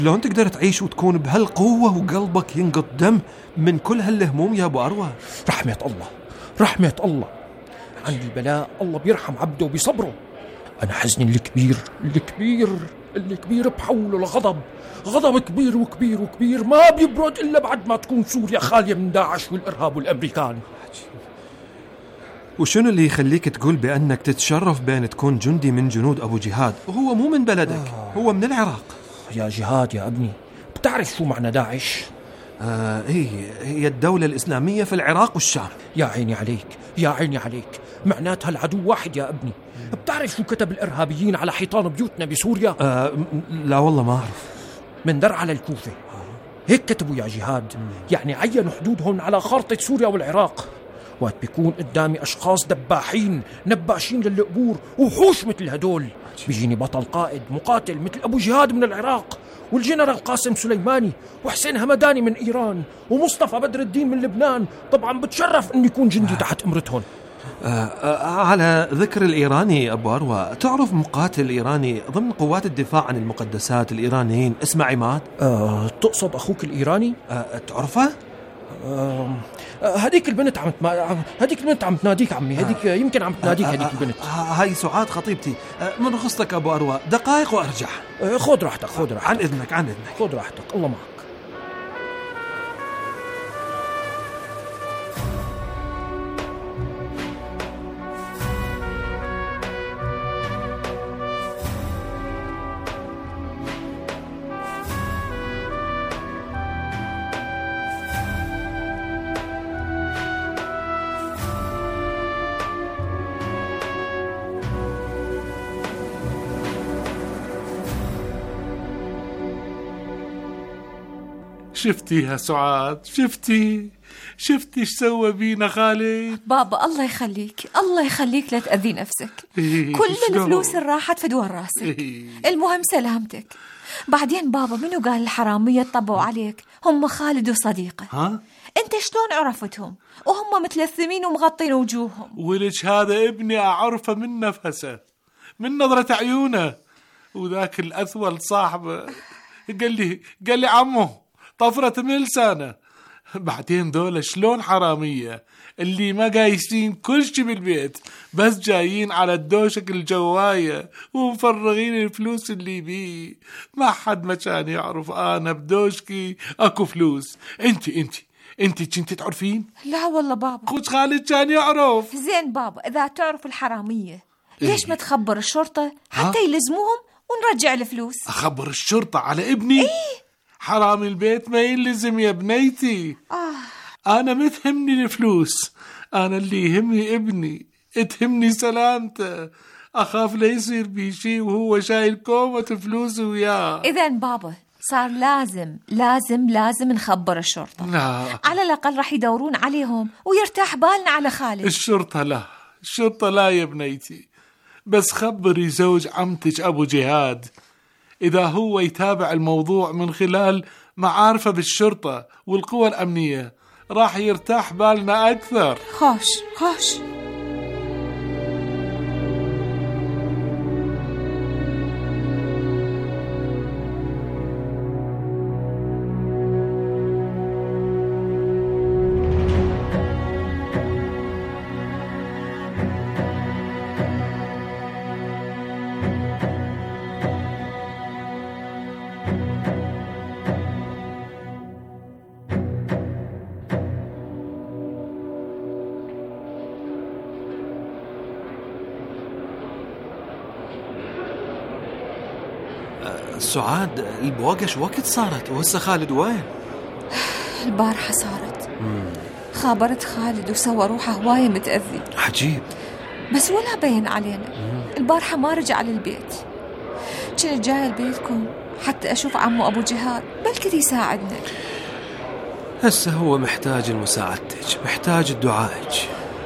شلون تقدر تعيش وتكون بهالقوة وقلبك ينقط دم من كل هالهموم يا أبو أروى؟ رحمة الله، رحمة الله. عند البلاء الله بيرحم عبده وبيصبره. أنا حزني الكبير بحوله لغضب، غضب كبير وكبير وكبير ما بيبرد إلا بعد ما تكون سوريا خالية من داعش والإرهاب والأمريكان. وشنو اللي يخليك تقول بأنك تتشرف بأن تكون جندي من جنود أبو جهاد وهو مو من بلدك؟ هو من العراق. يا جهاد يا ابني، بتعرف شو معنى داعش؟ هي الدولة الإسلامية في العراق والشام. يا عيني عليك، يا عيني عليك، معناتها العدو واحد يا ابني. بتعرف شو كتب الإرهابيين على حيطان بيوتنا بسوريا؟ لا والله ما أعرف. من درعا للكوفة هيك كتبوا يا جهاد. يعني عينوا حدودهم على خارطة سوريا والعراق. وقت بيكون قدامي أشخاص دباحين نباشين للقبور وحوش مثل هدول، بيجيني بطل قائد مقاتل مثل أبو جهاد من العراق، والجنرال قاسم سليماني، وحسين همداني من إيران، ومصطفى بدر الدين من لبنان. طبعا بتشرف أن يكون جندي تحت أمرتهم. على ذكر الإيراني أبو أروى، تعرف مقاتل إيراني ضمن قوات الدفاع عن المقدسات الإيرانيين اسمه عماد؟ تقصد أخوك الإيراني؟ تعرفه؟ هذيك البنت عم تناديك عمي. هذيك يمكن عم تناديك هذيك البنت. هاي سعاد خطيبتي. من رخصتك أبو أروى دقائق وأرجع. خذ راحتك. عن إذنك. خذ راحتك، الله معك. شفتي يا سعاد؟ شفتي ايش سوى بينا خالد؟ بابا الله يخليك لا تأذي نفسك. كل الفلوس اللي راحت في دور راسك. المهم سلامتك. بعدين بابا منو قال الحرامية طبوا عليك؟ هم خالد وصديقه. انت شلون عرفتهم وهم متلثمين ومغطين وجوههم؟ وليش هذا ابني أعرفه من نفسه، من نظرة عيونه. وذاك الأثول صاحبه قال لي عمو طفرت من لسانه. بعدين دول شلون حرامية اللي ما قايسين كل شي بالبيت، بس جايين على الدوشك الجواية ومفرغين الفلوس اللي بيه. ما حد ما كان يعرف أنا بدوشكي أكو فلوس. انت كنت تعرفين؟ لا والله بابا. خوش خالد كان يعرف. زين بابا، إذا تعرف الحرامية ليش ما تخبر الشرطة حتى يلزموهم ونرجع الفلوس؟ أخبر الشرطة على ابني؟ حرام البيت ما يلزم يا بنيتي. أنا ما تهمني الفلوس، أنا اللي يهمني ابني، تهمني سلامته. أخاف لا يصير بي شي وهو شايل كومة فلوس وياه. إذن بابا صار لازم نخبر الشرطة. لا، على الأقل رح يدورون عليهم ويرتاح بالنا على خالد. الشرطة لا يا بنيتي، بس خبري زوج عمتك أبو جهاد، إذا هو يتابع الموضوع من خلال معارفه بالشرطة والقوى الأمنية راح يرتاح بالنا أكثر. خوش. سعاد، البوقش وقت صارت وهسه خالد وين؟ البارحة صارت. خابرت خالد وسوى روحه هواية متأذي. عجيب. بس ولا بين علينا. البارحة ما رجع للبيت. كنت جاية لبيتكم حتى أشوف عمو أبو جهاد بلكي يساعدنا. هسه هو محتاج مساعدتك، محتاج دعائك.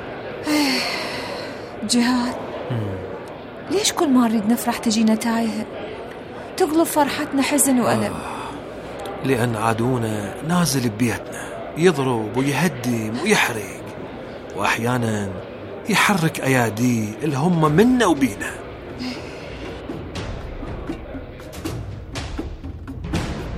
جهاد، ليش كل ما نريد نفرح تجينا تايهة، تقلب فرحتنا حزن وألم؟ لأن عدونا نازل ببيتنا يضرب ويهدم ويحرق، وأحيانا يحرك أيادي اللي هم منا وبينا.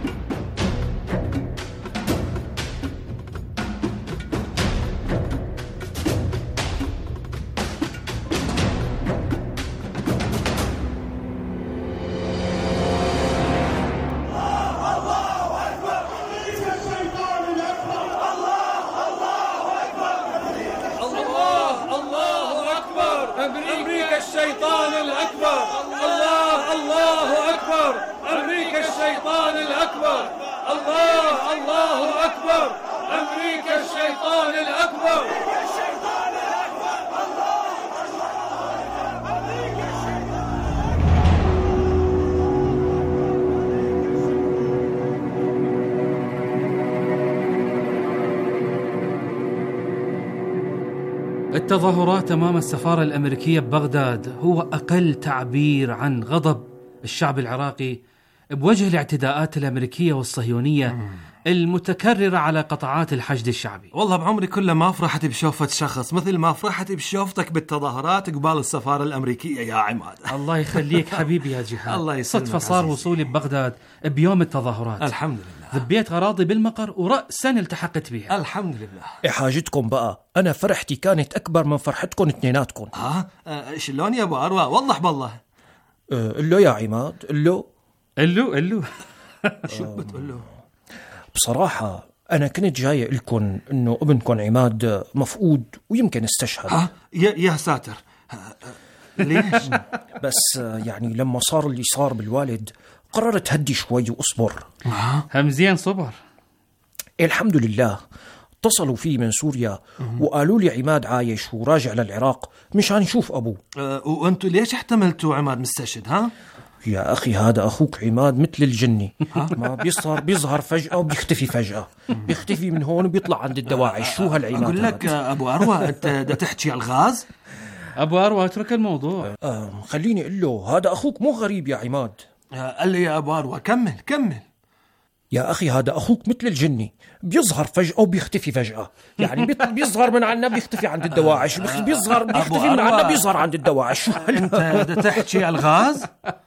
أكبر، الله أكبر، أمريكا الشيطان الأكبر. التظاهرات أمام السفارة الأمريكية ببغداد هو أقل تعبير عن غضب الشعب العراقي بوجه الاعتداءات الأمريكية والصهيونية المتكررة على قطاعات الحشد الشعبي. والله بعمري كله ما فرحت بشوفة شخص مثل ما فرحت بشوفتك بالتظاهرات قبال السفارة الأمريكية يا عماد. الله يخليك حبيبي يا جهاد. الله يسلمك. صدفة صار وصولي ببغداد بيوم التظاهرات. الحمد لله. ذبيت غراضي بالمقر ورأسا التحقت بها. الحمد لله. حاجتكم بقى، أنا فرحتي كانت أكبر من فرحتكم اثنيناتكم. شلون يا أبو أروى؟ وضح بالله. قل يا عماد، قل شو بتقول له؟ بصراحة أنا كنت جاي لكم إنه ابنكم عماد مفقود ويمكن استشهد. يا ساتر. ليش؟ بس يعني لما صار اللي صار بالوالد قررت هدي شوي وأصبر. همزين صبر. الحمد لله اتصلوا فيه من سوريا وقالوا لي عماد عايش وراجع للعراق مشان يشوف أبوه. وأنتوا ليش احتملتوا عماد مستشهد؟ ها؟ يا أخي هذا أخوك عماد مثل الجني، ما بيظهر فجأة وبيختفي فجأة، بيختفي من هون وبيطلع عند الدواعش. شو هالعماد؟ أقول لك أبو أروى أنت دا تحكي الغاز؟ أبو أروى اترك الموضوع. خليني أقول له هذا أخوك مو غريب يا عماد. قال لي يا أبو أروى كمل. يا أخي هذا أخوك مثل الجني، بيظهر فجأة وبيختفي فجأة. يعني بيظهر من عنا بيختفي عند الدواعش، بيختفي من عنا بيظهر عند الدواعش. أنت دا تحكي الغاز؟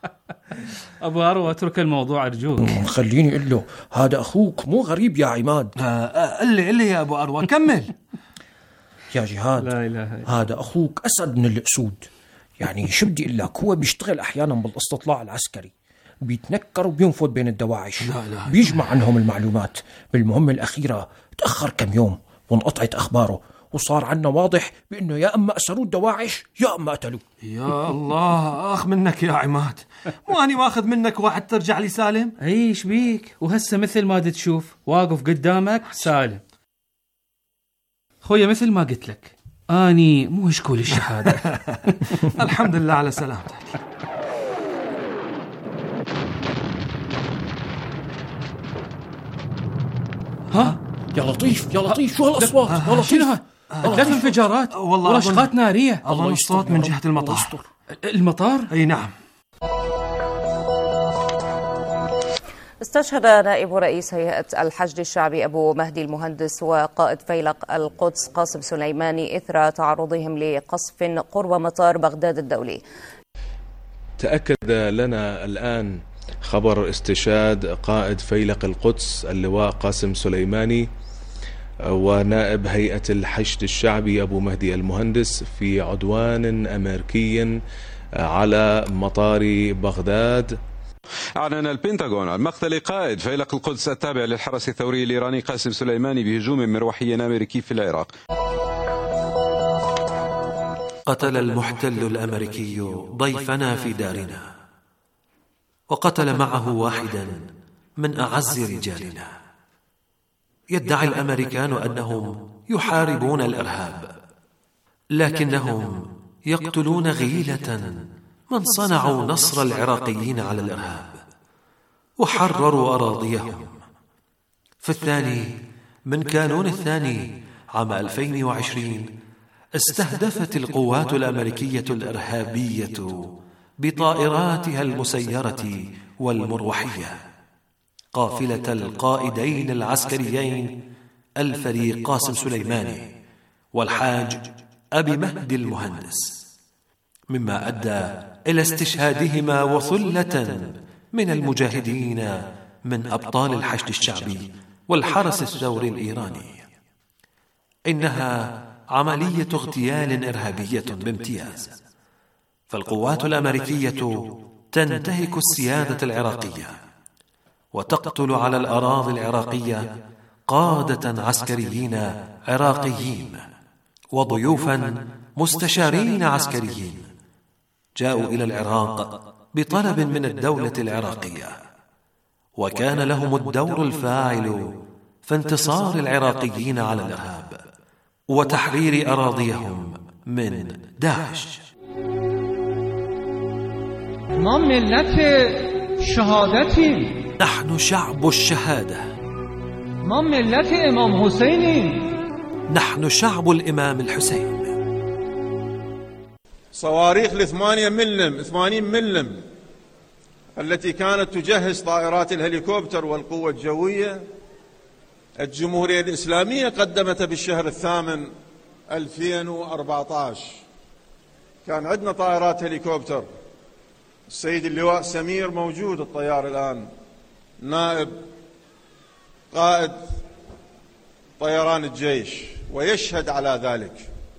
أبو أروى اترك الموضوع أرجوك. خليني أقول له هذا أخوك مو غريب يا عماد. قل لي يا أبو أروى كمل. يا جهاد لا إله. هذا أخوك أسد من الأسود. يعني شو بدي أقول لك، هو بيشتغل أحيانا بالاستطلاع العسكري، بيتنكر وبينفذ بين الدواعش، بيجمع عنهم المعلومات. بالمهمة الأخيرة تأخر كم يوم وانقطعت أخباره، وصار عنا واضح بأنه يا أما أسروه الدواعش يا أما قتلوه. يا الله أخ منك يا عماد، مو أني ماخذ منك واحد ترجع لي سالم؟ ايش بيك؟ وهسه مثل ما تشوف واقف قدامك سالم. خويا مثل ما قلت لك أني مو هشكول الشهادة. الحمد لله على سلامتك. يا لطيف شو هالأصوات؟ يا لطيف شنو ثلاث انفجارات ورشقات نارية. أظن الصوت من جهة المطار. المطار؟ أي نعم. استشهد نائب رئيس هيئة الحشد الشعبي أبو مهدي المهندس وقائد فيلق القدس قاسم سليماني إثر تعرضهم لقصف قرب مطار بغداد الدولي. تأكد لنا الآن خبر استشهاد قائد فيلق القدس اللواء قاسم سليماني ونائب هيئة الحشد الشعبي أبو مهدي المهندس في عدوان أمريكي على مطار بغداد. أعلن البنتاغون عن مقتل قائد فيلق القدس التابع للحرس الثوري الإيراني قاسم سليماني بهجوم مروحي أمريكي في العراق. قتل المحتل الأمريكي ضيفنا في دارنا، وقتل معه واحدا من أعز رجالنا. يدعي الأمريكان أنهم يحاربون الإرهاب، لكنهم يقتلون غيلة من صنعوا نصر العراقيين على الإرهاب وحرروا أراضيهم. في 2 من كانون الثاني عام 2020 استهدفت القوات الأمريكية الإرهابية بطائراتها المسيرة والمروحية قافلة القائدين العسكريين الفريق قاسم سليماني والحاج أبي مهدي المهندس، مما أدى إلى استشهادهما وثلة من المجاهدين من أبطال الحشد الشعبي والحرس الثوري الإيراني. إنها عملية اغتيال إرهابية بامتياز، فالقوات الأمريكية تنتهك السيادة العراقية وتقتل على الأراضي العراقية قادة عسكريين عراقيين وضيوفا مستشارين عسكريين جاءوا إلى العراق بطلب من الدولة العراقية، وكان لهم الدور الفاعل في انتصار العراقيين على الإرهاب وتحرير أراضيهم من داعش. ما ملت شهادتیم، نحن شعب الشهادة، ما ملت امام حسینیم، نحن شعب الإمام الحسين. صواريخ ال80 ملم التي كانت تجهز طائرات الهليكوبتر والقوة الجوية، الجمهورية الإسلامية قدمتها بالشهر الثامن 2014. كان عندنا طائرات هليكوبتر، السيد اللواء سمير موجود الطيار الآن، نائب قائد طيران الجيش، ويشهد على ذلك.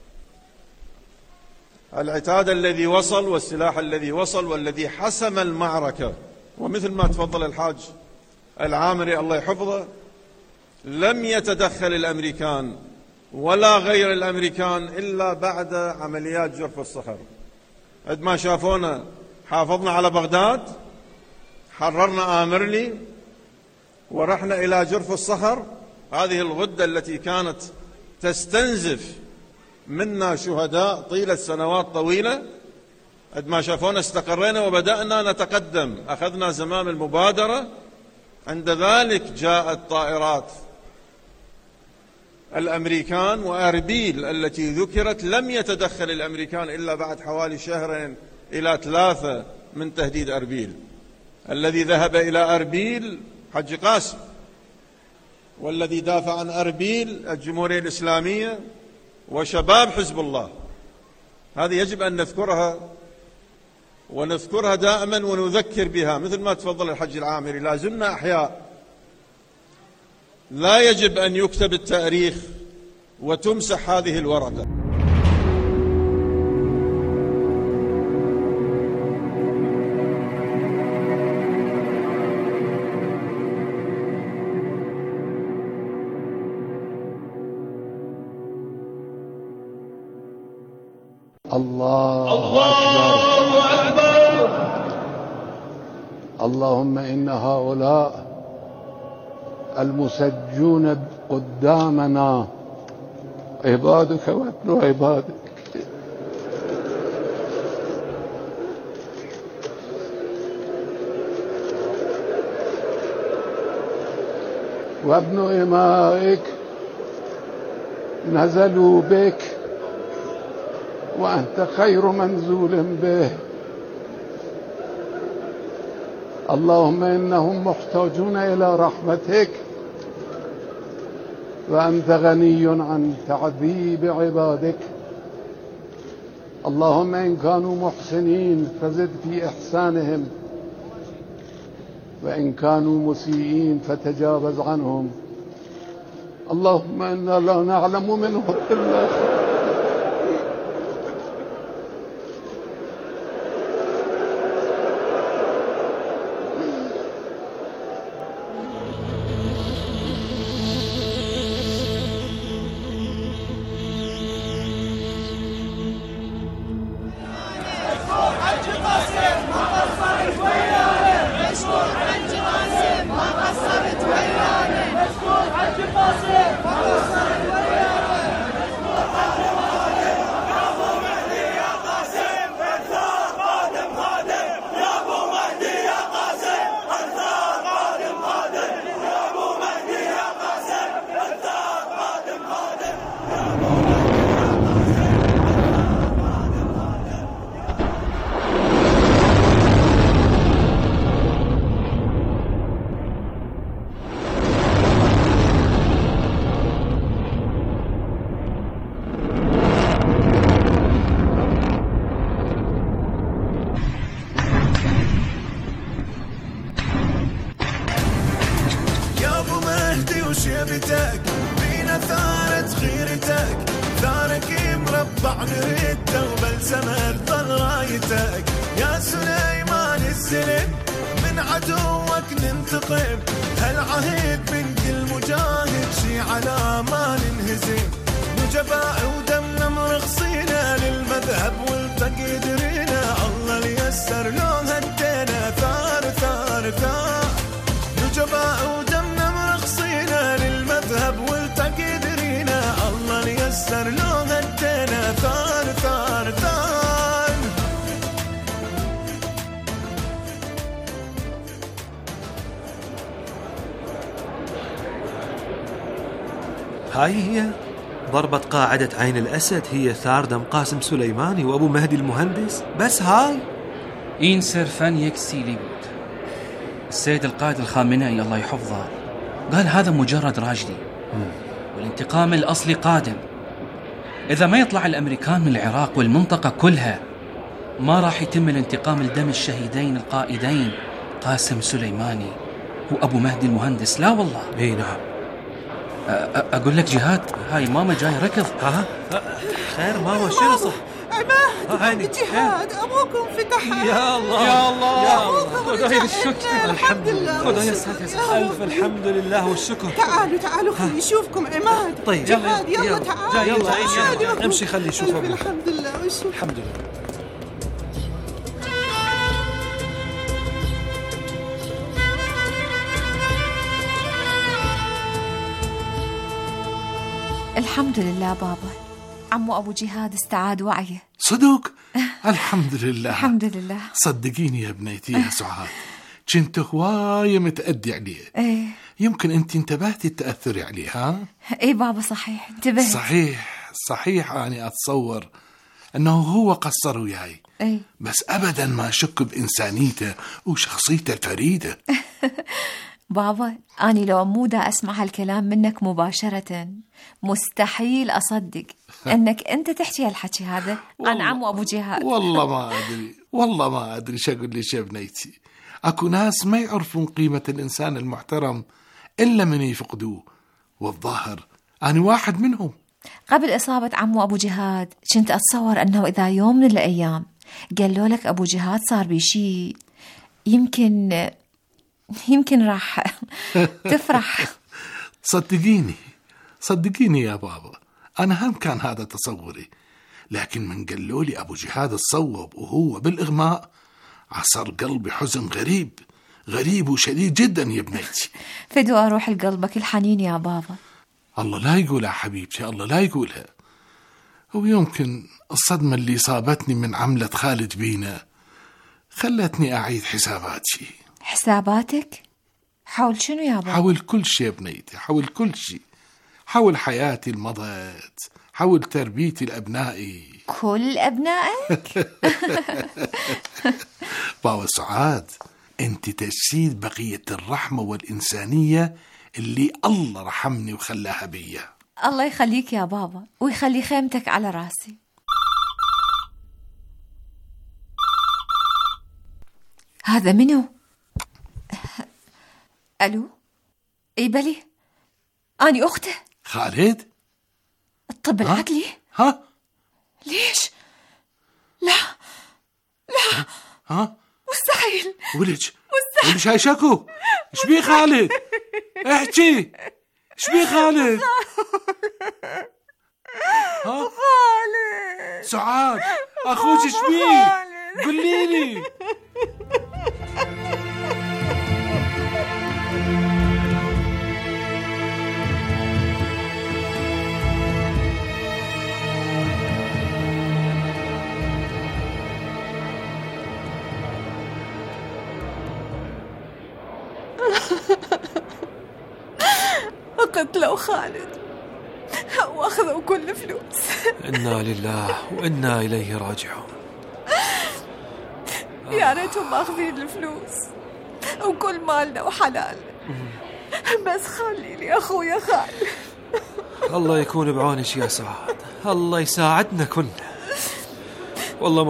العتاد الذي وصل والسلاح الذي وصل والذي حسم المعركة، ومثل ما تفضل الحاج العامري الله يحفظه، لم يتدخل الأمريكان ولا غير الأمريكان إلا بعد عمليات جرف الصخر. عندما شافونا حافظنا على بغداد، حررنا آمرلي، ورحنا إلى جرف الصخر، هذه الغدة التي كانت تستنزف منا شهداء طيلة سنوات طويلة. عندما شافونا استقرينا وبدأنا نتقدم، أخذنا زمام المبادرة. عند ذلك جاءت طائرات الأمريكان، وأربيل التي ذكرت لم يتدخل الأمريكان إلا بعد حوالي 2 إلى 3 من تهديد أربيل. الذي ذهب إلى أربيل حج قاسم، والذي دافع عن أربيل الجمهورية الإسلامية وشباب حزب الله. هذه يجب أن نذكرها، ونذكرها دائما ونذكر بها، مثل ما تفضل الحج العامري، لازلنا أحياء. لا يجب أن يكتب التاريخ وتمسح هذه الورقة. الله أكبر. اللهم إن هؤلاء المسجون قدامنا عبادك وابن عبادك، وابن إمائك، نزلوا بك وأنت خير منزول به. اللهم إنهم محتاجون إلى رحمتك، وأنت غني عن تعذيب عبادك. اللهم إن كانوا محسنين فزد في إحسانهم، وإن كانوا مسيئين فتجاوز عنهم. اللهم إنا لا نعلم منهم إلا خير. وشيبتك بينا ثارت خيرتك، ثارك مربع نريده وبلسمه ظل رايتك. يا سليمان السلم من عدوك ننتقم، هالعهد من كل مجاهد شي على ما ننهزم. نجباء ودمنا مرخصينا للمذهب والتقديرنا، الله اللي يسر لو هدينا ثار ثار ثار. كسر لو هدينا ثار ثار ثار. هاي هي ضربة قاعدة عين الأسد، هي ثار دم قاسم سليماني وأبو مهدي المهندس. بس هاي إنسر فان يكسي ليبود. السيد القائد الخامنئي الله يحفظه قال هذا مجرد راجدي، والانتقام الأصلي قادم. إذا ما يطلع الأمريكان من العراق والمنطقة كلها ما راح يتم الانتقام لدم الشهيدين القائدين قاسم سليماني وأبو مهدي المهندس. لا والله. اي نعم. أقول لك جهاد، هاي ماما جاي ركض. خير ماما، شنو صح؟ عماد جهاد أبوكم فتح. يا الله يا الله يا الله، خذوا الشكر. الحمد لله، خذوا يا ساتر. ألف الحمد لله والشكر. تعالوا خلي يشوفكم عماد. طيب جهاد يلا تعال. يلا امشي خلي يشوف أبوك. الحمد لله والشكر. الحمد لله. الحمد لله بابا، عمو أبو جهاد استعاد وعيه. صدق؟ الحمد لله. الحمد لله. صدقيني يا بنيتي يا سعاد، كنت هواية متأدي عليه. ايه يمكن انت انتبهتي تأثري عليه. ها؟ ايه بابا صحيح انتبهت. صحيح أنا أتصور أنه هو قصر وياي. ايه بس أبدا ما أشك بإنسانيته وشخصيته الفريدة. بابا أني لو مو دا أسمع هالكلام منك مباشرة مستحيل أصدق أنك أنت تحكي هالحكي هذا عن عمو أبو جهاد. والله ما أدري شو أقول ليش يا بنيتي. أكو ناس ما يعرفون قيمة الإنسان المحترم إلا من يفقدوه، والظاهر أنا واحد منهم. قبل إصابة عمو أبو جهاد كنت أتصور أنه إذا يوم من الأيام قالوا لك أبو جهاد صار بشي يمكن راح تفرح. صدقيني يا بابا، أنا هم كان هذا تصوري، لكن من قالوا لي أبو جهاد الصوب وهو بالإغماء عصر قلبي حزن غريب وشديد جدا يا بنيتي. فدو أروح لقلبك الحنين يا بابا. الله لا يقولها حبيبتي، الله لا يقولها. ويمكن الصدمة اللي صابتني من عملة خالد بينا خلتني أعيد حساباتي. حساباتك؟ حول شنو يا بابا؟ حول كل شيء يا بنيتي، حول كل شيء، حول حياتي المضت، حول تربيتي لأبنائي. كل أبنائك؟ بابا سعاد، انت تجسيد بقية الرحمة والإنسانية اللي الله رحمني وخلاها بيا. الله يخليك يا بابا ويخلي خيمتك على راسي. هذا منو؟ ألو؟ اي بلي، أني أخته خالد. الطب العدلي؟ ها؟ ليش؟ لا مستحيل. ولش هاي شكو؟ ايش بيه خالد؟ احكي، ايش بيه خالد؟ ها؟ خالد سعاد اخوك ايش بيه؟ قولي لي. قتلوا خالد واخذوا كل فلوس. إنا لله وإنا إليه راجعون. يا ريتهم ماخذين الفلوس وكل مالنا وحلال، بس خليني أخويا خالد. الله يكون بعونك يا سعاد، الله يساعدنا كلنا. والله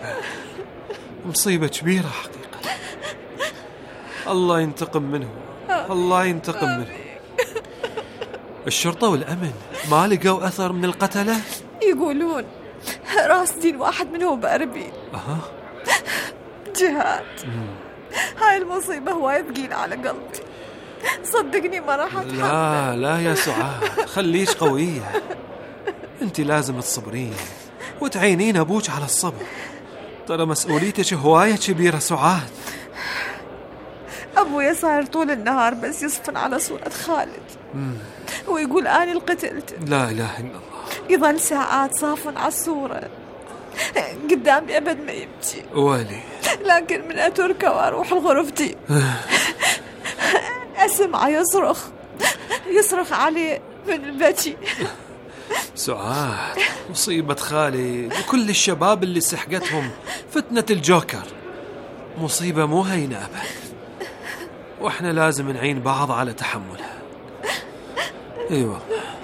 مصيبة كبيرة حقيقة. الله ينتقم منه، الله ينتقم منه. الشرطة والأمن ما لقوا أثر من القتلة؟ يقولون راسدين واحد منهم بأربيل. جهاد، هاي المصيبة هواي ثقيلة على قلبي، صدقني ما راح أتحمل. لا يا سعاد، خليش قوية. انت لازم تصبرين وتعينين أبوك على الصبر. ترى مسؤوليتك هواية كبيرة سعاد. أبويا صاير طول النهار بس يصفن على صورة خالد ويقول أنا القتلت. لا إله إلا الله. يظل ساعات صافن على الصورة قدامي أبد ما يبكي، ولي لكن من أتركه وأروح لغرفتي أسمع يصرخ عليه من البكي. سعاد، مصيبة خالي وكل الشباب اللي سحقتهم فتنة الجوكر مصيبة مو هينة أبد، وإحنا لازم نعين بعض على تحملها. أيوة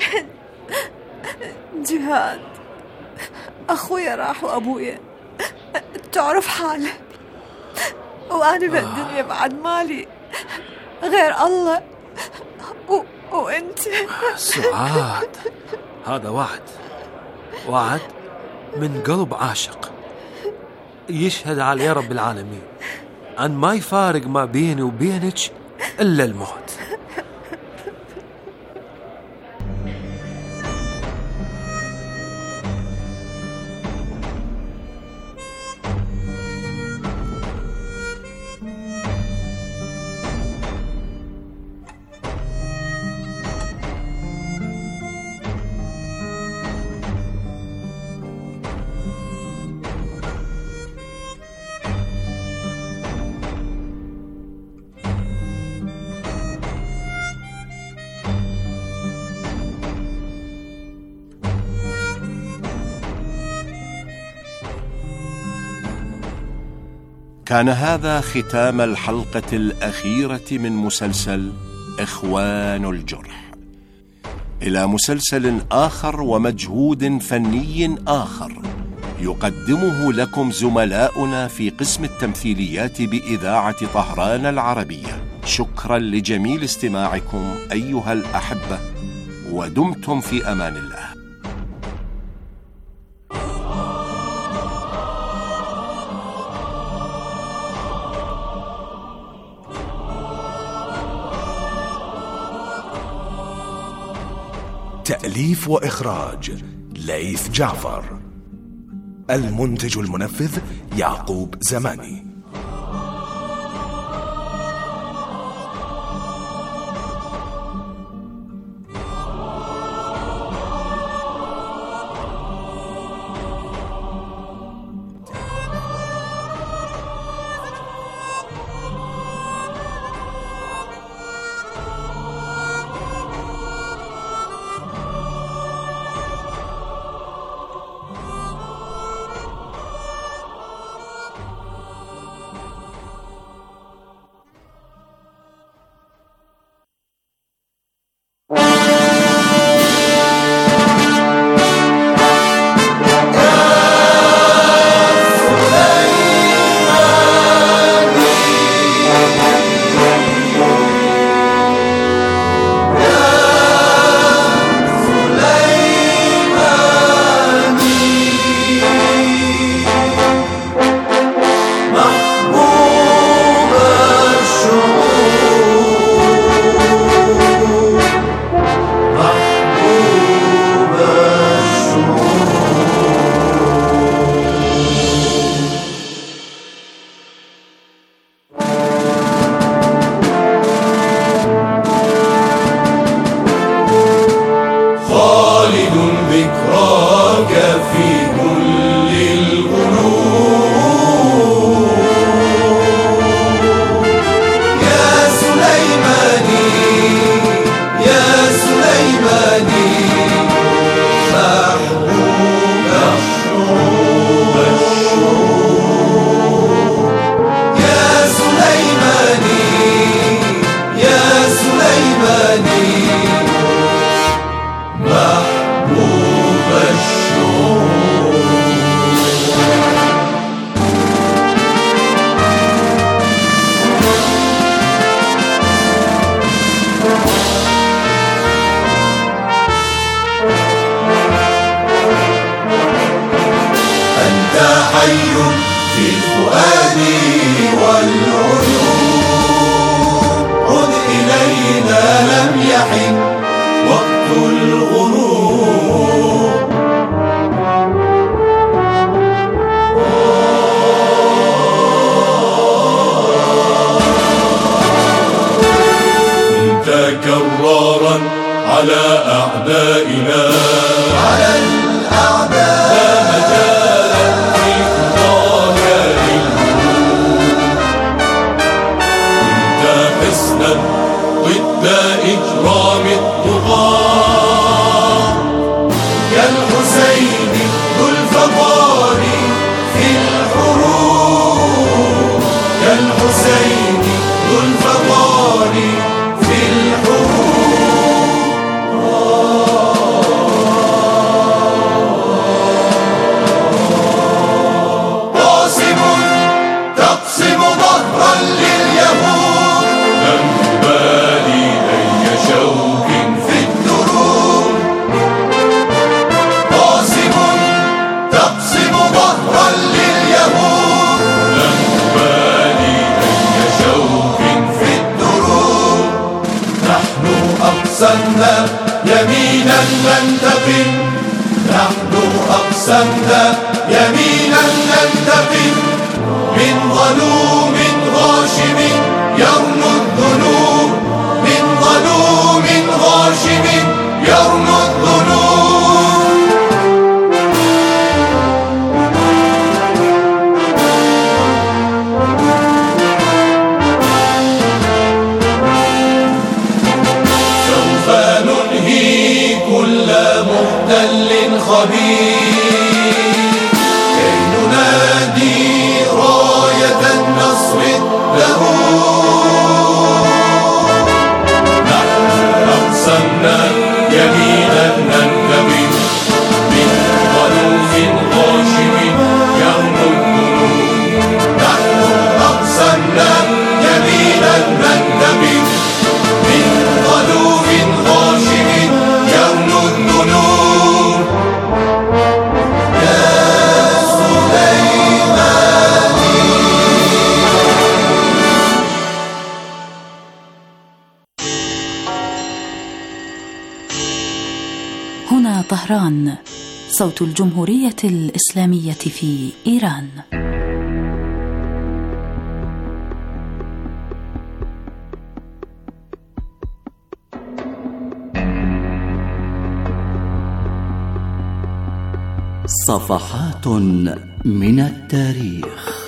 جهاد أخويا راح وأبويا تعرف حاله، وأنا بالدنيا بعد مالي غير الله وأنت. سعاد، هذا وعد من قلب عاشق يشهد عليه رب العالمين أن ما يفارق ما بيني وبينك إلا الموت. كان هذا ختام الحلقة الأخيرة من مسلسل إخوان الجرح. إلى مسلسل آخر ومجهود فني آخر يقدمه لكم زملاؤنا في قسم التمثيليات بإذاعة طهران العربية. شكرا لجميل استماعكم أيها الأحبة، ودمتم في أمان الله. تأليف وإخراج ليث جعفر. المنتج المنفذ يعقوب زماني. كرارا على أعدائنا، على الأعداء لا مجال في خطايا الهروب. كنت حصنا ضد إجرام الطغاة، كالحسين ذو الفضال في الحروب، كالحسين ذو الفضال في الحروب. قاسم تقسم ظهرا لليهود، لم تبالي أي شوك في الدروب. قاسم تقسم ظهرا لليهود، لم تبالي أي شوك في الدروب. نحن أقسمنا يمينا ننتقم، نحن أقسمنا يمينا ننتقم من ظلوم غاشم يرمو الذنوب، من ظلوم غاشم يرمو الذنوب. سوف ننهي كل محتل خبيث كي ننادي راية النصر الدهور. نحن أقسمنا يمينا ننتقم من ظلوم غاشم يرمو الذنوب. نحن أقسمنا يمينا ننتقم من ظلوم غاشم يرمو الذنوب. يا سليماني. هنا طهران، صوت الجمهورية الإسلامية في إيران. صفحات من التاريخ.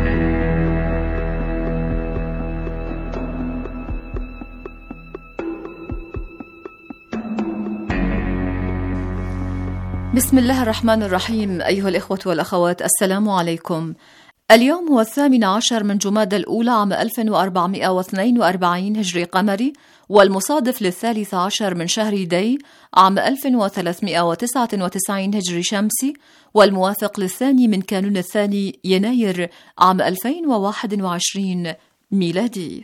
بسم الله الرحمن الرحيم. أيها الإخوة والأخوات، السلام عليكم. اليوم هو 18 من جمادى الأولى عام 1442 هجري قمري، والمصادف ل13 من شهر دي عام 1399 هجري شمسي، والموافق للثاني من كانون الثاني يناير عام 2021 ميلادي.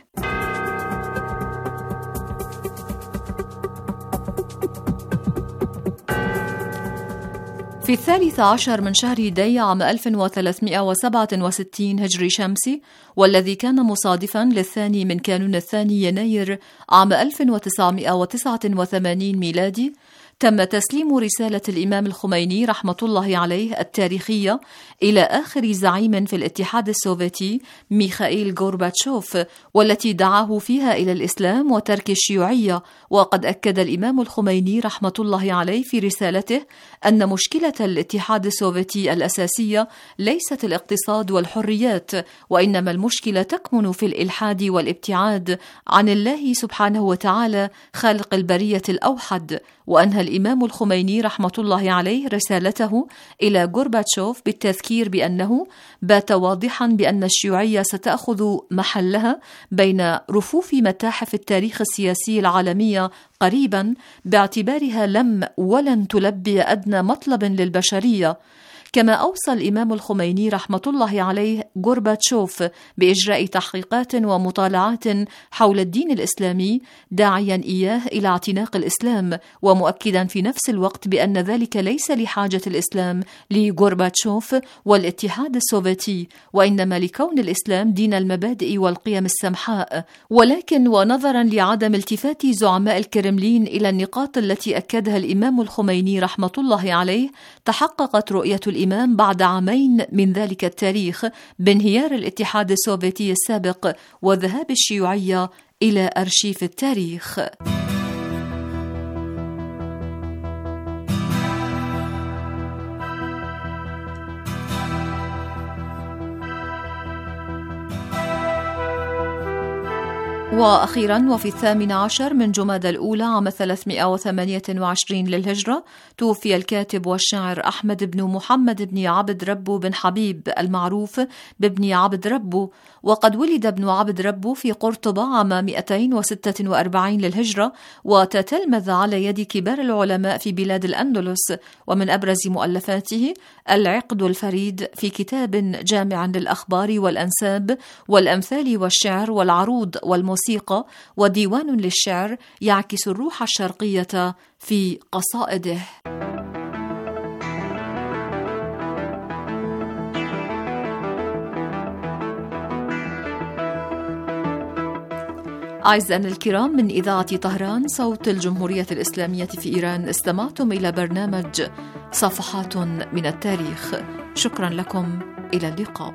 في 13 من شهر دي عام 1367 هجري شمسي، والذي كان مصادفا للثاني من كانون الثاني يناير عام 1989 ميلادي، تم تسليم رسالة الإمام الخميني رحمة الله عليه التاريخية إلى آخر زعيم في الاتحاد السوفيتي ميخائيل غورباتشوف، والتي دعاه فيها إلى الإسلام وترك الشيوعية. وقد أكد الإمام الخميني رحمة الله عليه في رسالته أن مشكلة الاتحاد السوفيتي الأساسية ليست الاقتصاد والحريات، وإنما المشكلة تكمن في الإلحاد والابتعاد عن الله سبحانه وتعالى خالق البرية الأوحد. وأنهى الإمام الخميني رحمة الله عليه رسالته إلى غورباتشوف بالتذكير بأنه بات واضحا بأن الشيوعية ستأخذ محلها بين رفوف متاحف التاريخ السياسي العالمية قريبا، باعتبارها لم ولن تلبي أدنى مطلب للبشرية. كما أوصى الإمام الخميني رحمة الله عليه غورباتشوف بإجراء تحقيقات ومطالعات حول الدين الإسلامي، داعيا إياه إلى اعتناق الإسلام، ومؤكدا في نفس الوقت بأن ذلك ليس لحاجة الإسلام لغورباتشوف والاتحاد السوفيتي، وإنما لكون الإسلام دين المبادئ والقيم السمحاء. ولكن ونظرا لعدم التفات زعماء الكرملين إلى النقاط التي أكدها الإمام الخميني رحمة الله عليه، تحققت رؤية الإمام بعد عامين من ذلك التاريخ بانهيار الاتحاد السوفيتي السابق وذهاب الشيوعية إلى أرشيف التاريخ. وأخيرا وفي 18 من جمادى الأولى عام 328 للهجرة توفي الكاتب والشاعر أحمد بن محمد بن عبد ربو بن حبيب المعروف بابن عبد ربو. وقد ولد ابن عبد ربو في قرطبة عام 246 للهجرة، وتتلمذ على يد كبار العلماء في بلاد الأندلس. ومن أبرز مؤلفاته العقد الفريد في كتاب جامع للأخبار والأنساب والأمثال والشعر والعروض والموسيقى، وديوان للشعر يعكس الروح الشرقية في قصائده. أعزائنا الكرام، من إذاعة طهران صوت الجمهورية الإسلامية في إيران، استمعتم إلى برنامج صفحات من التاريخ. شكرا لكم، إلى اللقاء.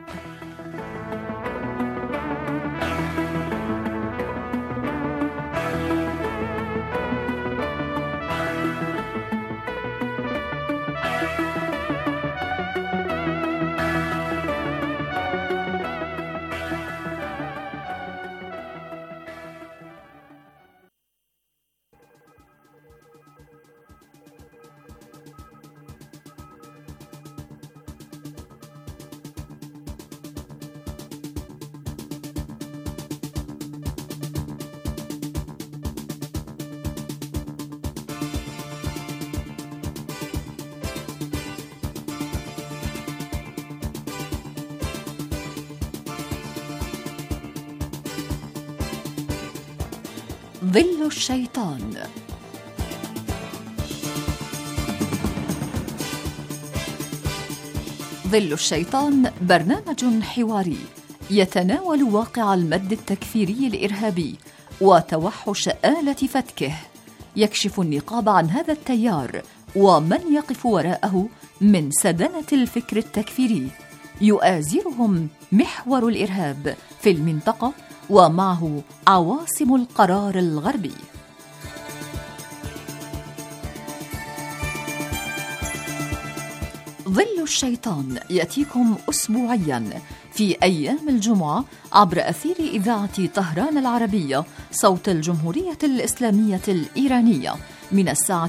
ظل الشيطان. ظل الشيطان برنامج حواري يتناول واقع المد التكفيري الإرهابي وتوحش آلة فتكه، يكشف النقاب عن هذا التيار ومن يقف وراءه من سدنة الفكر التكفيري، يؤازرهم محور الإرهاب في المنطقة ومعه عواصم القرار الغربي. ظل الشيطان يأتيكم أسبوعياً في أيام الجمعة عبر أثير إذاعة طهران العربية صوت الجمهورية الإسلامية الإيرانية من الساعة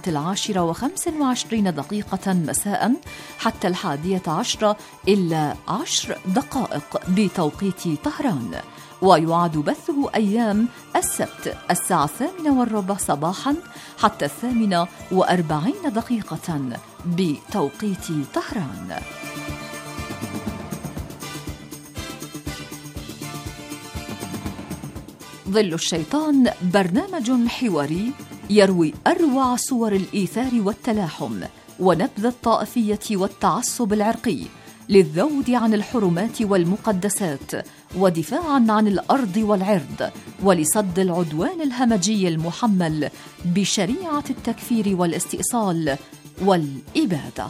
10:25 مساء حتى 11 إلا 10 دقائق بتوقيت طهران، ويعاد بثه أيام السبت الساعة 8:15 صباحا حتى 8:40 بتوقيت طهران. ظل الشيطان برنامج حواري يروي أروع صور الإيثار والتلاحم ونبذ الطائفية والتعصب العرقي للذود عن الحرمات والمقدسات ودفاعا عن الأرض والعرض ولصد العدوان الهمجي المحمل بشريعة التكفير والاستئصال والإبادة.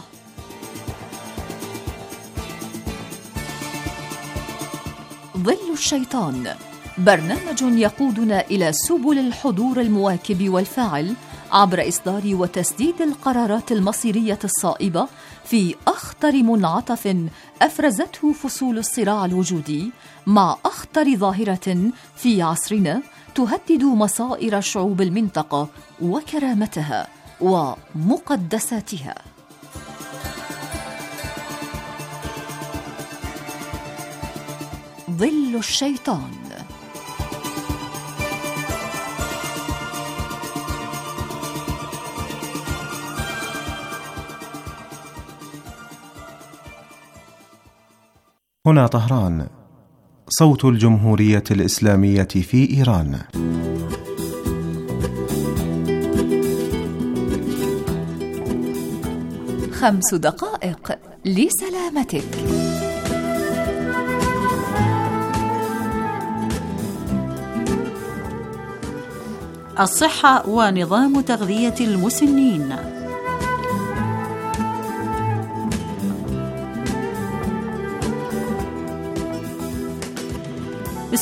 ظل الشيطان برنامج يقودنا إلى سبل الحضور المواكب والفاعل عبر إصدار وتسديد القرارات المصيرية الصائبة في أخطر منعطف أفرزته فصول الصراع الوجودي مع أخطر ظاهرة في عصرنا تهدد مصائر شعوب المنطقة وكرامتها ومقدساتها. ظل الشيطان. هنا طهران صوت الجمهورية الإسلامية في إيران. خمس دقائق لسلامتك. الصحة ونظام تغذية المسنين.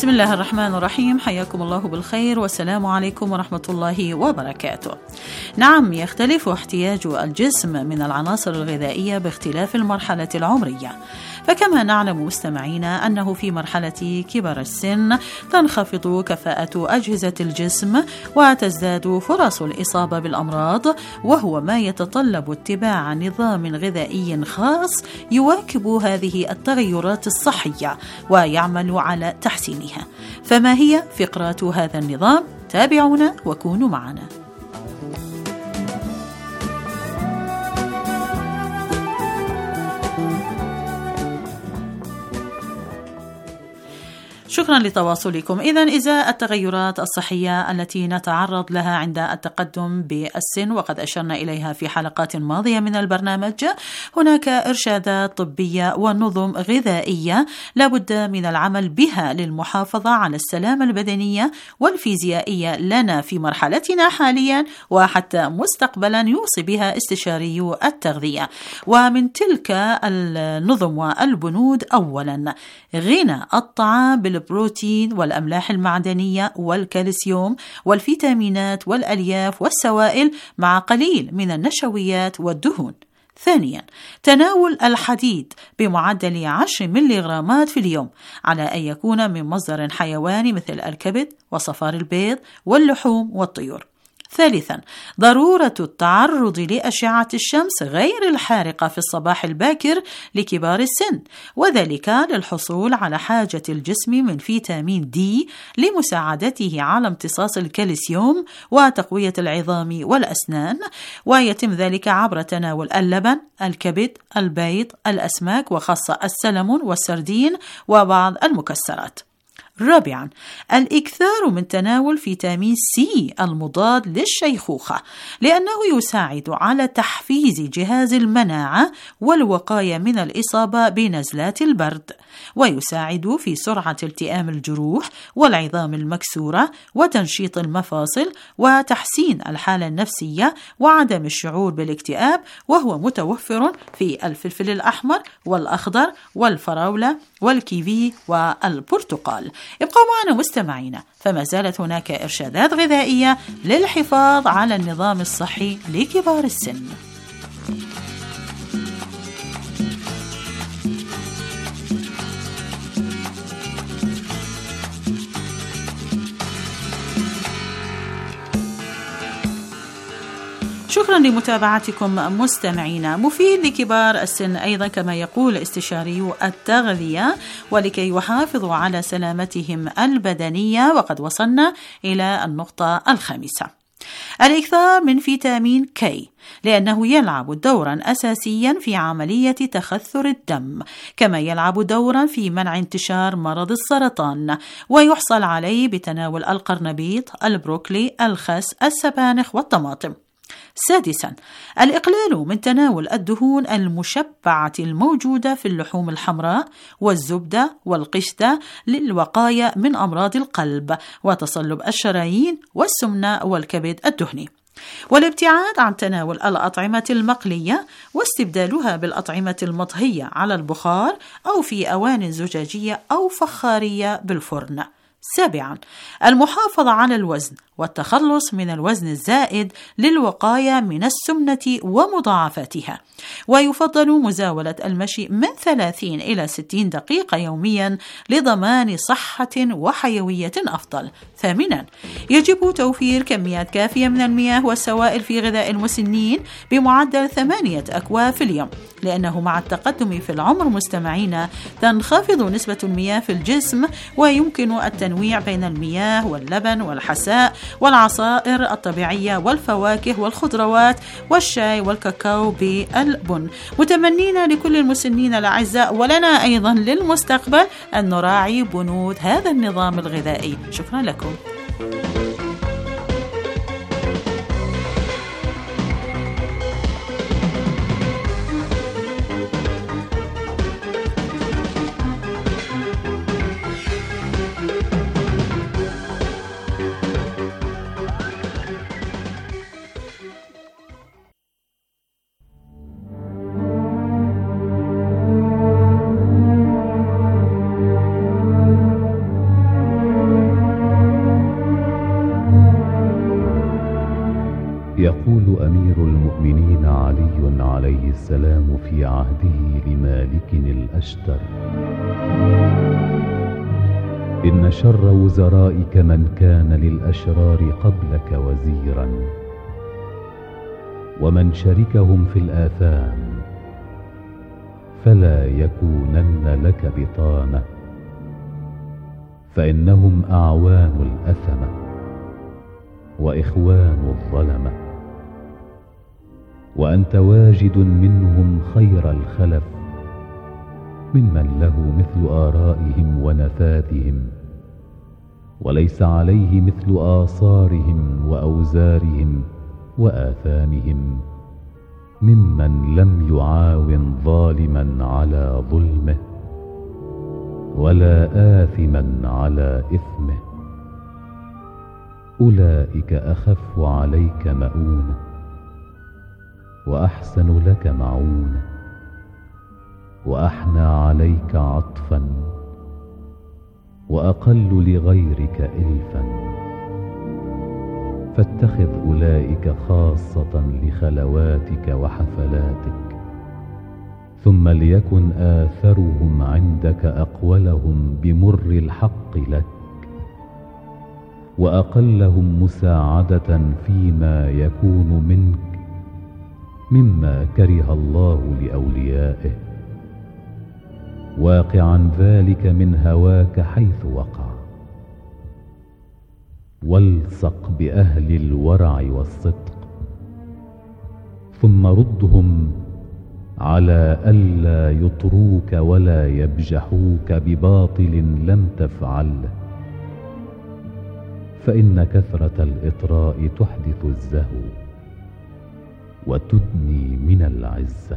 بسم الله الرحمن الرحيم، حياكم الله بالخير والسلام عليكم ورحمة الله وبركاته. نعم، يختلف احتياج الجسم من العناصر الغذائية باختلاف المرحلة العمرية، فكما نعلم مستمعينا أنه في مرحلة كبر السن تنخفض كفاءة أجهزة الجسم وتزداد فرص الإصابة بالأمراض، وهو ما يتطلب اتباع نظام غذائي خاص يواكب هذه التغيرات الصحية ويعمل على تحسينها. فما هي فقرات هذا النظام؟ تابعونا وكونوا معنا. شكرا لتواصلكم. إذن إزاء التغيرات الصحية التي نتعرض لها عند التقدم بالسن، وقد أشرنا إليها في حلقات ماضية من البرنامج، هناك إرشادات طبية ونظم غذائية لابد من العمل بها للمحافظة على السلامة البدنية والفيزيائية لنا في مرحلتنا حاليا وحتى مستقبلا، يوصي بها استشاريو التغذية. ومن تلك النظم والبنود: أولا، غنى الطعام بالبروتين والأملاح المعدنية والكالسيوم والفيتامينات والألياف والسوائل مع قليل من النشويات والدهون. ثانيا، تناول الحديد بمعدل 10 ملغرامات في اليوم، على أن يكون من مصدر حيواني مثل الكبد وصفار البيض واللحوم والطيور. ثالثا، ضرورة التعرض لأشعة الشمس غير الحارقة في الصباح الباكر لكبار السن، وذلك للحصول على حاجة الجسم من فيتامين دي لمساعدته على امتصاص الكالسيوم وتقوية العظام والأسنان، ويتم ذلك عبر تناول اللبن، الكبد، البيض، الأسماك وخاصة السلمون والسردين وبعض المكسرات. رابعا، الإكثار من تناول فيتامين سي المضاد للشيخوخة، لأنه يساعد على تحفيز جهاز المناعة والوقاية من الإصابة بنزلات البرد، ويساعد في سرعة التئام الجروح والعظام المكسورة وتنشيط المفاصل وتحسين الحالة النفسية وعدم الشعور بالاكتئاب، وهو متوفر في الفلفل الأحمر والأخضر والفراولة والكيوي والبرتقال. ابقوا معنا مستمعينا، فما زالت هناك إرشادات غذائية للحفاظ على النظام الصحي لكبار السن. شكرا لمتابعتكم مستمعينا. مفيد لكبار السن أيضا كما يقول استشاريو التغذية، ولكي يحافظوا على سلامتهم البدنية. وقد وصلنا إلى النقطة الخامسة: الإكثار من فيتامين كي، لأنه يلعب دورا أساسيا في عملية تخثر الدم، كما يلعب دورا في منع انتشار مرض السرطان، ويحصل عليه بتناول القرنبيط، البروكلي، الخس، السبانخ والطماطم. سادسا، الإقلال من تناول الدهون المشبعة الموجودة في اللحوم الحمراء والزبدة والقشطة للوقاية من أمراض القلب وتصلب الشرايين والسمنة والكبد الدهني. والابتعاد عن تناول الأطعمة المقلية واستبدالها بالأطعمة المطهية على البخار أو في أواني زجاجية أو فخارية بالفرن. سابعا، المحافظة على الوزن والتخلص من الوزن الزائد للوقاية من السمنة ومضاعفاتها، ويفضل مزاولة المشي من 30 إلى 60 دقيقة يوميا لضمان صحة وحيوية أفضل. ثامنا، يجب توفير كميات كافية من المياه والسوائل في غذاء المسنين بمعدل 8 أكواب في اليوم، لأنه مع التقدم في العمر مستمعين تنخفض نسبة المياه في الجسم، ويمكن التنويع بين المياه واللبن والحساء والعصائر الطبيعية والفواكه والخضروات والشاي والكاكاو بالبن. متمنين لكل المسنين الأعزاء ولنا أيضا للمستقبل أن نراعي بنود هذا النظام الغذائي. شكرا لكم. يقول أمير المؤمنين علي عليه السلام في عهده لمالك الأشتر: إن شر وزرائك من كان للأشرار قبلك وزيرا، ومن شركهم في الآثام فلا يكونن لك بطانة، فإنهم أعوان الأثمة وإخوان الظلمة، وأنت واجد منهم خير الخلف ممن له مثل آرائهم ونفاذهم، وليس عليه مثل آثارهم وأوزارهم وآثامهم، ممن لم يعاون ظالما على ظلمه ولا آثما على إثمه. أولئك أخف عليك مؤونة وأحسن لك معونة وأحنى عليك عطفا وأقل لغيرك إلفا، فاتخذ أولئك خاصة لخلواتك وحفلاتك، ثم ليكن آثرهم عندك أقولهم بمر الحق لك، وأقلهم مساعدة فيما يكون منك مما كره الله لأوليائه، واقعا ذلك من هواك حيث وقع. والصق بأهل الورع والصدق، ثم ردهم على ألا يطروك ولا يبجحوك بباطل لم تفعله، فإن كثرة الإطراء تحدث الزهو وتدني من العزة.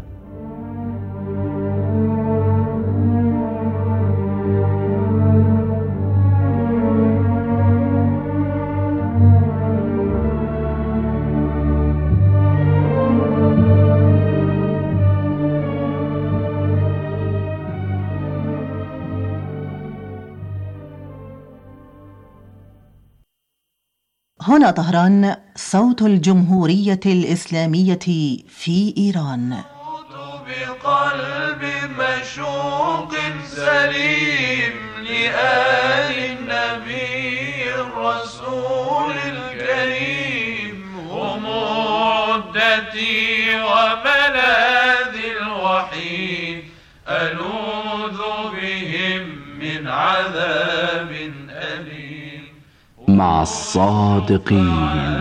هنا طهران، صوت الجمهورية الإسلامية في إيران. بقلب مشوق سليم لآل النبي الرسول الكريم، هم عدتي وملاذي الوحيد، ألوذ بهم من عذاب أليم. مع الصادقين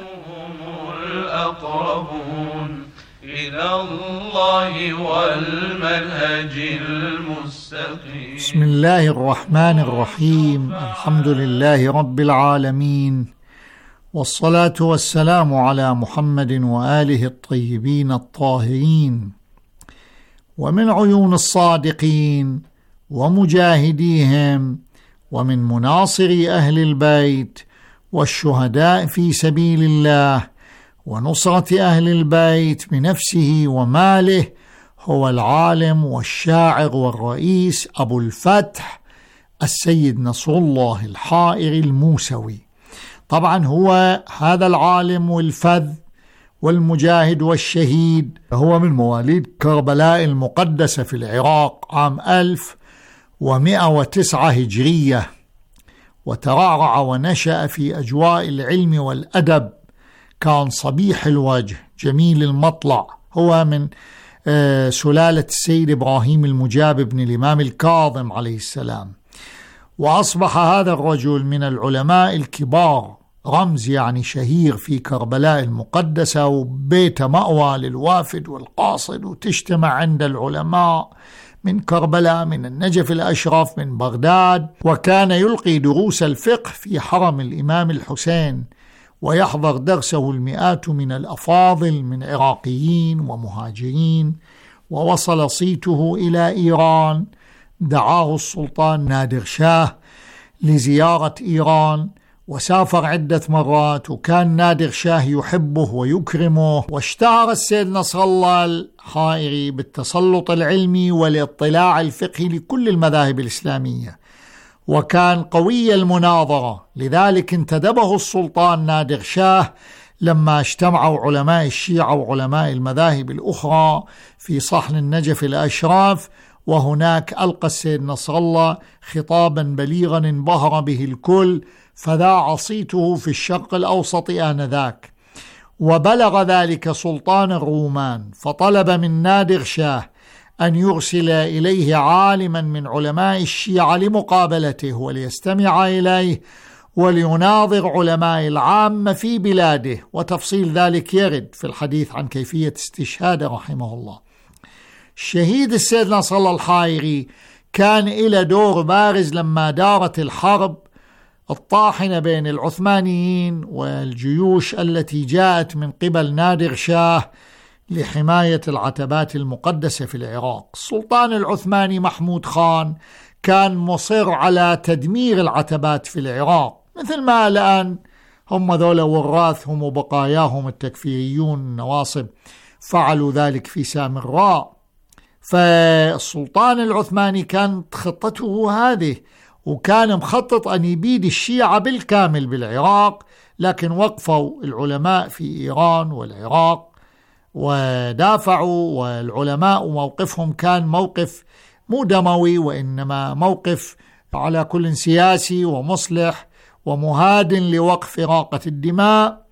الأقربون إلى الله والمنهج المستقيم. بسم الله الرحمن الرحيم، الحمد لله رب العالمين، والصلاة والسلام على محمد وآله الطيبين الطاهرين. ومن عيون الصادقين ومجاهديهم ومن مناصري أهل البيت والشهداء في سبيل الله ونصرة أهل البيت بنفسه وماله هو العالم والشاعر والرئيس أبو الفتح السيد نصر الله الحائري الموسوي. طبعا هو هذا العالم والفذ والمجاهد والشهيد هو من مواليد كربلاء المقدسة في العراق عام 1109 هجرية، وترعرع ونشأ في أجواء العلم والأدب. كان صبيح الوجه جميل المطلع، هو من سلالة السيد إبراهيم المجاب بن الإمام الكاظم عليه السلام. وأصبح هذا الرجل من العلماء الكبار، رمز يعني شهير في كربلاء المقدسة، وبيت مأوى للوافد والقاصد، وتجتمع عند العلماء من كربلاء، من النجف الأشرف، من بغداد. وكان يلقي دروس الفقه في حرم الإمام الحسين، ويحضر درسه المئات من الأفاضل من عراقيين ومهاجرين. ووصل صيته إلى إيران، دعاه السلطان نادر شاه لزيارة إيران، وسافر عدة مرات، وكان نادر شاه يحبه ويكرمه. واشتهر السيد نصر الله الحائري بالتسلط العلمي والاطلاع الفقهي لكل المذاهب الإسلامية، وكان قوي المناظرة، لذلك انتدبه السلطان نادر شاه لما اجتمعوا علماء الشيعة وعلماء المذاهب الأخرى في صحن النجف الأشراف، وهناك ألقى السيد نصر الله خطابا بليغا انبهر به الكل، فذاع صيته في الشرق الأوسط آنذاك، وبلغ ذلك سلطان الرومان، فطلب من نادر شاه أن يرسل إليه عالما من علماء الشيعة لمقابلته وليستمع إليه وليناظر علماء العامة في بلاده، وتفصيل ذلك يرد في الحديث عن كيفية استشهاده رحمه الله. الشهيد السيد نصر الله الحائري كان إلى دور بارز لما دارت الحرب الطاحنة بين العثمانيين والجيوش التي جاءت من قبل نادر شاه لحماية العتبات المقدسة في العراق. السلطان العثماني محمود خان كان مصر على تدمير العتبات في العراق، مثل ما الآن هم ذولا وراثهم وبقاياهم التكفيريون النواصب فعلوا ذلك في سامراء. فالسلطان العثماني كانت خطته هذه، وكان مخطط أن يبيد الشيعة بالكامل بالعراق، لكن وقفوا العلماء في إيران والعراق ودافعوا، والعلماء موقفهم كان موقف مو دموي، وإنما موقف على كل سياسي ومصلح ومهاد لوقف إراقة الدماء.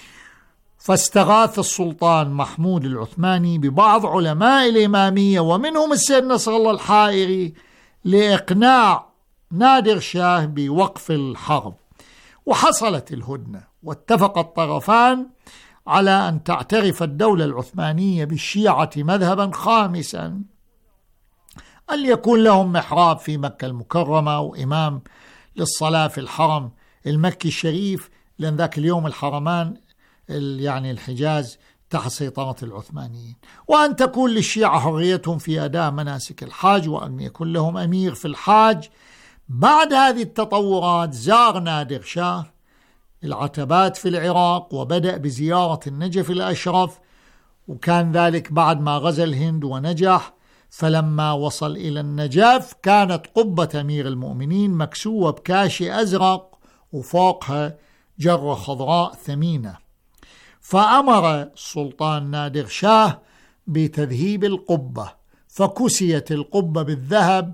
فاستغاث السلطان محمود العثماني ببعض علماء الإمامية ومنهم السيد نصر الله الحائري لإقناع نادر شاه بوقف الحرب، وحصلت الهدنة، واتفق الطرفان على أن تعترف الدولة العثمانية بالشيعة مذهبا خامسا، أن يكون لهم محراب في مكة المكرمة وإمام للصلاة في الحرم المكي الشريف، لأن ذاك اليوم الحرمان يعني الحجاز تحت سيطرة العثمانيين، وأن تكون للشيعة حريتهم في أداء مناسك الحاج، وأن يكون لهم أمير في الحاج. بعد هذه التطورات زار نادر شاه العتبات في العراق وبدأ بزيارة النجف الأشرف، وكان ذلك بعد ما غزا الهند ونجح. فلما وصل إلى النجف كانت قبة أمير المؤمنين مكسوة بكاشي أزرق وفوقها جرة خضراء ثمينة، فأمر السلطان نادر شاه بتذهيب القبة، فكسيت القبة بالذهب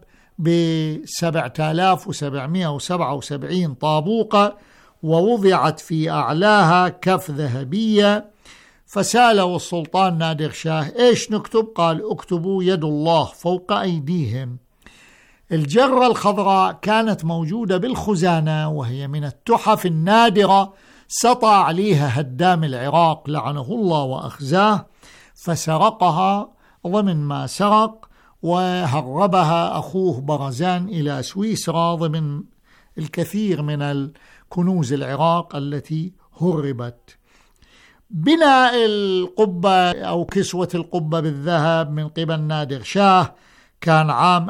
ب7,777 طابوقة، ووضعت في أعلاها كف ذهبية. فسأله السلطان نادر شاه إيش نكتب؟ قال اكتبوا يد الله فوق أيديهم. الجرة الخضراء كانت موجودة بالخزانة، وهي من التحف النادرة سطع عليها هدام العراق لعنه الله وأخزاه، فسرقها ضمن ما سرق، وهربها أخوه برزان إلى سويسرا ضمن الكثير من الكنوز العراق التي هربت. بناء القبة أو كسوة القبة بالذهب من قبل نادر شاه كان عام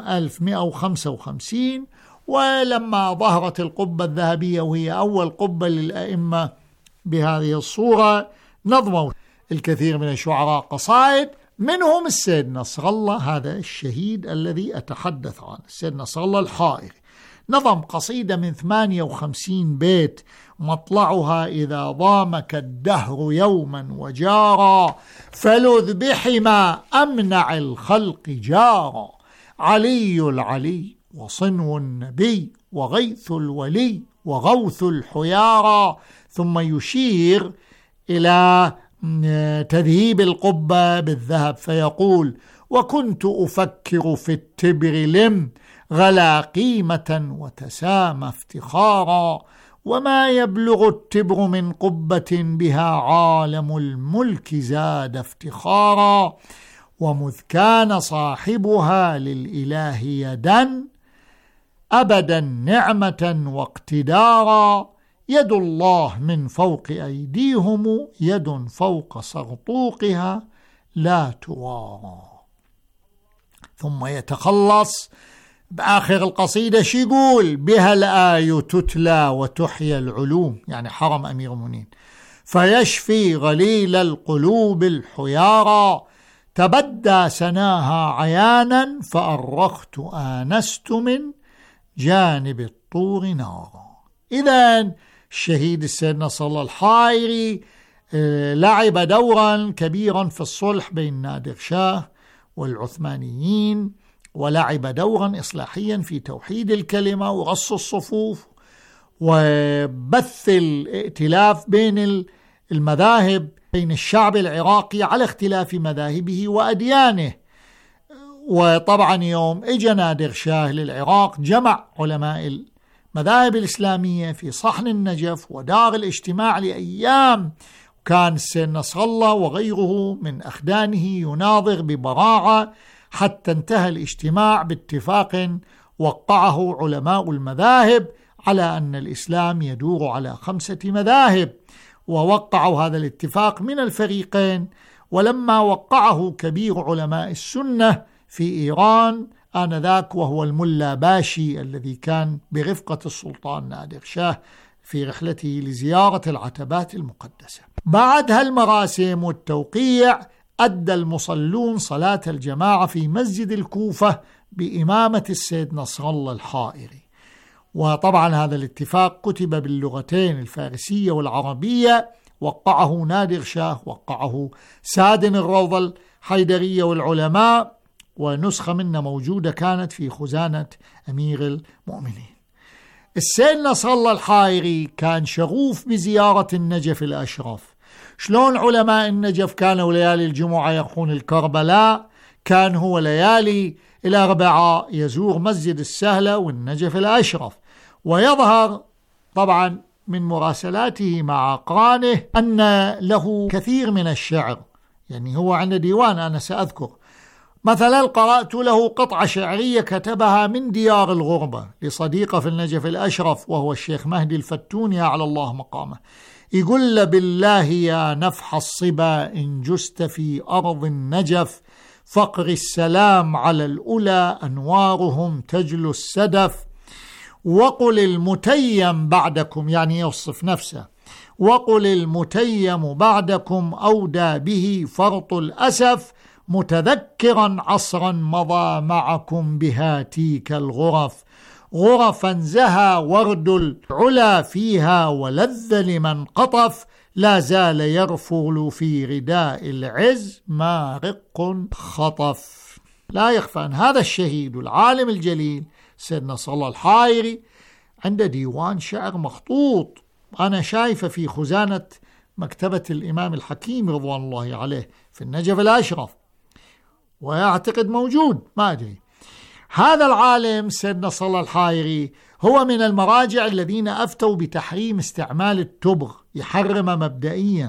1155، ولما ظهرت القبة الذهبية وهي أول قبة للأئمة بهذه الصورة، نظموا الكثير من الشعراء قصائد، منهم السيد نصر الله هذا الشهيد الذي أتحدث عنه، السيد نصر الله الحائري، نظم قصيدة من 58 بيت مطلعها: إذا ضامك الدهر يوما وجارا فلذ بحما أمنع الخلق جارا، علي العلي وصنو النبي وغيث الولي وغوث الحيارى. ثم يشير إلى تذهيب القبة بالذهب فيقول: وكنت أفكر في التبر لم غلا قيمة وتسامى افتخارا، وما يبلغ التبر من قبة بها عالم الملك زاد افتخارا، ومذ كان صاحبها للإله يدا أبدا نعمة واقتدارا، يد الله من فوق أيديهم يد فوق سرطوقها لا توارى. ثم يتخلص بآخر القصيدة شي يقول: بها الآية تتلى وتحيى العلوم، يعني حرم أمير المؤمنين، فيشفي غليل القلوب الحيارى، تبدى سناها عيانا فأرخت آنست من جانب الطور نارا. إذن الشهيد السيد نصر الله الحائري لعب دورا كبيرا في الصلح بين نادر شاه والعثمانيين، ولعب دورا إصلاحيا في توحيد الكلمة ورص الصفوف وبث الائتلاف بين المذاهب، بين الشعب العراقي على اختلاف مذاهبه وأديانه. وطبعا يوم اجى نادر شاه للعراق جمع علماء المذاهب الإسلامية في صحن النجف ودار الاجتماع لأيام، كان السيد نصر الله وغيره من أخدانه يناظر ببراعة حتى انتهى الاجتماع باتفاق وقعه علماء المذاهب على أن الإسلام يدور على 5 مذاهب، ووقعوا هذا الاتفاق من الفريقين. ولما وقعه كبير علماء السنة في إيران آنذاك وهو الملا باشي الذي كان برفقة السلطان نادر شاه في رحلته لزيارة العتبات المقدسة، بعد هالمراسم والتوقيع أدى المصلون صلاة الجماعة في مسجد الكوفة بإمامة السيد نصر الله الحائري. وطبعا هذا الاتفاق كتب باللغتين الفارسية والعربية، وقعه نادر شاه، وقعه سادن الروضة الحيدرية والعلماء، ونسخة منه موجودة كانت في خزانة أمير المؤمنين. السيد نصر الله الحائري كان شغوف بزيارة النجف الأشرف. شلون علماء النجف كانوا ليالي الجمعة يروحون الكربلاء، كان هو ليالي الأربعاء يزور مسجد السهلة والنجف الأشرف. ويظهر طبعا من مراسلاته مع أقرانه أن له كثير من الشعر، يعني هو عنده ديوان أنا سأذكر. مثلا قرأت له قطعة شعرية كتبها من ديار الغربة لصديقه في النجف الأشرف وهو الشيخ مهدي الفتوني على الله مقامه، يقول: بالله يا نفح الصبا إن جست في أرض النجف، فقر السلام على الأولى أنوارهم تجلو السدف، وقل المتيم بعدكم، يعني يوصف نفسه، وقل المتيم بعدكم أودى به فرط الأسف، متذكرا عصرا مضى معكم بهاتيك الغرف، غرفا زهى ورد العلا فيها ولذ لمن قطف، لا زال يرفل في رداء العز ما رق خطف. لا يخفى أن هذا الشهيد والعالم الجليل سيد نصر الله الحائري عنده ديوان شعر مخطوط، أنا شايفه في خزانة مكتبة الإمام الحكيم رضوان الله عليه في النجف الأشرف، ويعتقد موجود ما أدري. هذا العالم سيد نصر الله الحائري هو من المراجع الذين أفتوا بتحريم استعمال التبغ، يحرم مبدئيا،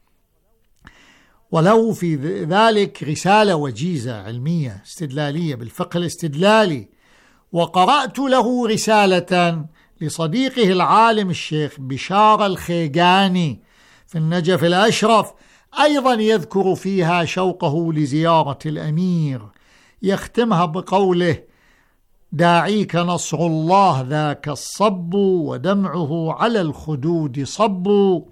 وله في ذلك رسالة وجيزة علمية استدلالية بالفقه الاستدلالي. وقرأت له رسالة لصديقه العالم الشيخ بشار الخيقاني في النجف الأشرف، أيضا يذكر فيها شوقه لزيارة الأمير، يختمها بقوله: داعيك نصر الله ذاك الصب، ودمعه على الخدود صب.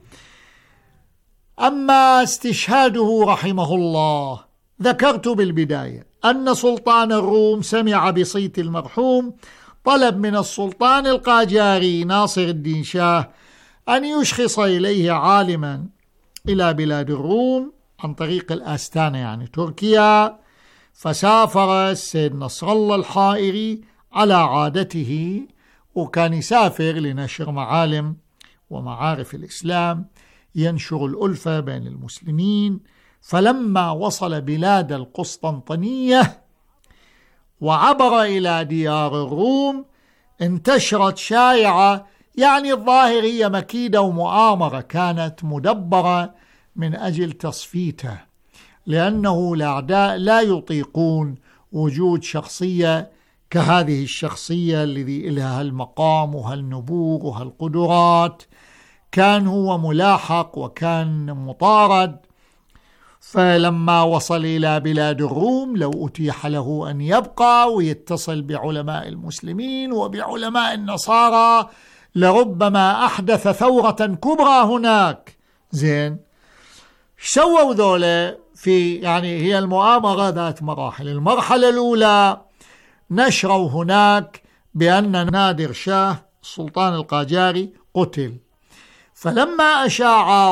أما استشهاده رحمه الله، ذكرت بالبداية أن سلطان الروم سمع بصيت المرحوم، طلب من السلطان القاجاري ناصر الدين شاه أن يشخص إليه عالما إلى بلاد الروم عن طريق الآستانة يعني تركيا. فسافر السيد نصر الله الحائري على عادته، وكان يسافر لنشر معالم ومعارف الإسلام، ينشر الألفة بين المسلمين. فلما وصل بلاد القسطنطينية وعبر إلى ديار الروم، انتشرت شائعة، يعني الظاهر هي مكيدة ومؤامرة كانت مدبرة من أجل تصفيته، لأنه الأعداء لا يطيقون وجود شخصية كهذه الشخصية الذي لها المقام وهالنبوغ وهالقدرات. كان هو ملاحق وكان مطارد. فلما وصل إلى بلاد الروم لو أتيح له أن يبقى ويتصل بعلماء المسلمين وبعلماء النصارى لربما أحدث ثورة كبرى هناك. زين، سووا ذولا في يعني هي المؤامرة ذات مراحل. المرحلة الأولى نشروا هناك بأن نادر شاه السلطان القاجاري قتل، فلما أشاعوا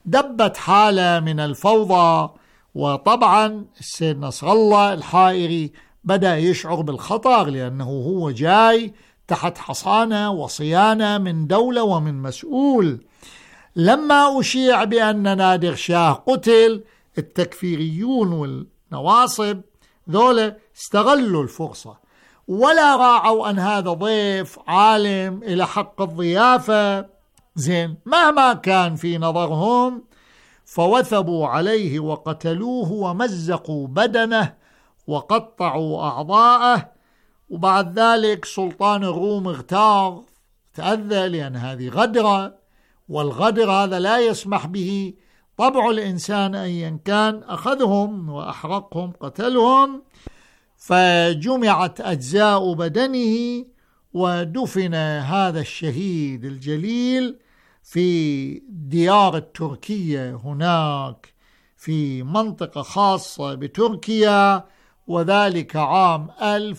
دبت حالة من الفوضى. وطبعا السيد نصر الله الحائري بدأ يشعر بالخطر، لأنه هو جاي تحت حصانة وصيانة من دولة ومن مسؤول. لما أشيع بأن نادر شاه قتل، التكفيريون والنواصب ذولا استغلوا الفرصة ولا راعوا أن هذا ضيف عالم إلى حق الضيافة زين مهما كان في نظرهم، فوثبوا عليه وقتلوه ومزقوا بدنه وقطعوا أعضاءه. وبعد ذلك سلطان الروم اغتاظ تأذى، لأن هذه غدرة، والغدر هذا لا يسمح به طبع الإنسان أيا كان. أخذهم وأحرقهم قتلهم، فجمعت أجزاء بدنه ودفن هذا الشهيد الجليل في ديار التركية هناك في منطقة خاصة بتركيا، وذلك عام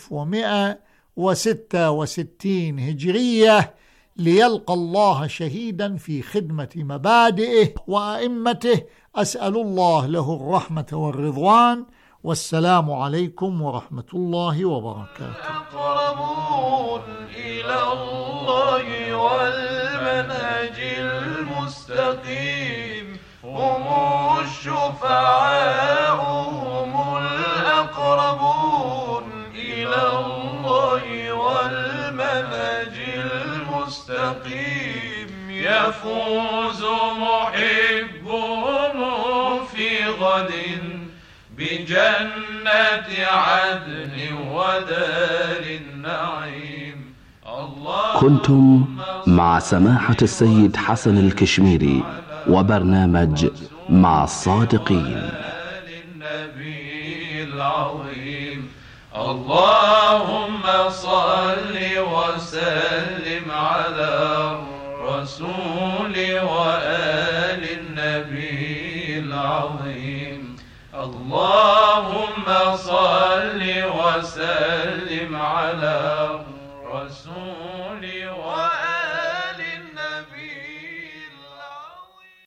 1166 هجرية، ليلقى الله شهيدا في خدمة مبادئه وأئمته. أسأل الله له الرحمة والرضوان، والسلام عليكم ورحمة الله وبركاته. أقربون إلى الله والمنهج المستقيم، هم الشفعاء هم الأقربون إلى الله والمنهج المستقيم، يفوز محبهم في غد بجنة عدن ودار النعيم. كنتم مع سماحة السيد حسن الكشميري وبرنامج مع الصادقين. النبي العظيم اللهم صل وسلم على الرسول وآل النبي العظيم. اللهم صل وسلم على الرسول وآل النبي العظيم.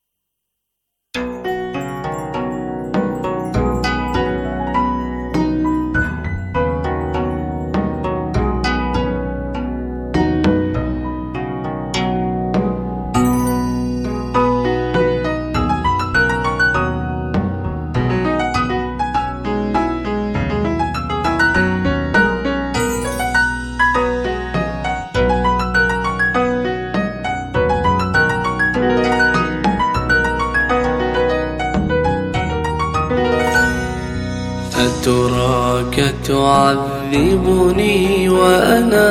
أتراك تعذبني وأنا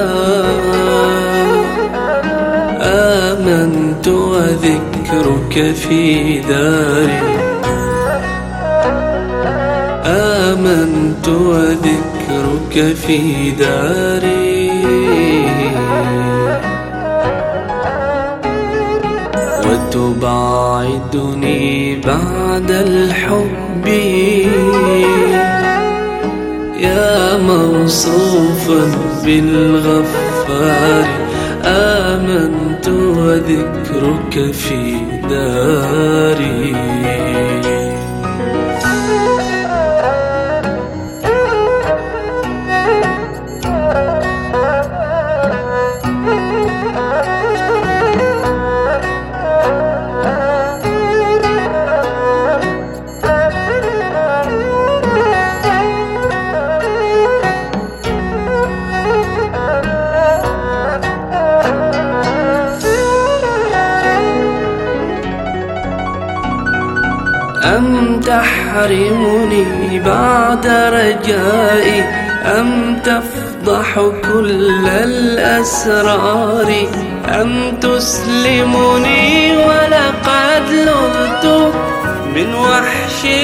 آمنت وذكرك في داري، آمنت وذكرك في داري، وتبعدني بعد الحب يا موصوفا بالغفار، آمنت وذكرك في داري. أم تحرمني بعد رجائي، أم تفضح كل الأسرار، أم تسلمني ولقد لذت من وحش